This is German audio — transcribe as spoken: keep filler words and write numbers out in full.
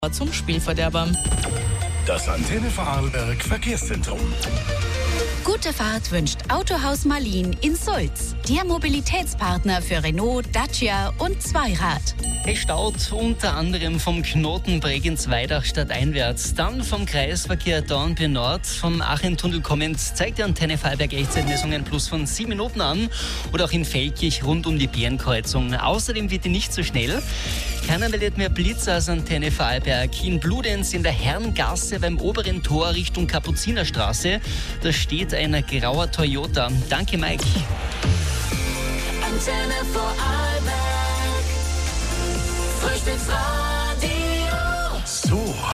zum Spielverderber. Das Antenne Vorarlberg Verkehrszentrum. Gute Fahrt wünscht Autohaus Marlin in Sulz. Der Mobilitätspartner für Renault, Dacia und Zweirad. Es staut unter anderem vom Knoten Bregenz-Weidach stadteinwärts, dann vom Kreisverkehr Dornbirn Nord, vom Achentunnel kommend zeigt die Antenne Vorarlberg Echtzeitmessung ein Plus von sieben Minuten an oder auch in Feldkirch rund um die Bärenkreuzung. Außerdem bitte nicht so schnell. Keiner meldet mehr Blitz als Antenne Vorarlberg. In Bludenz in der Herrengasse beim oberen Tor Richtung Kapuzinerstraße, da steht ein grauer Toyota. Danke, Mike. Antenne Vorarlberg. Frühstücksradio. So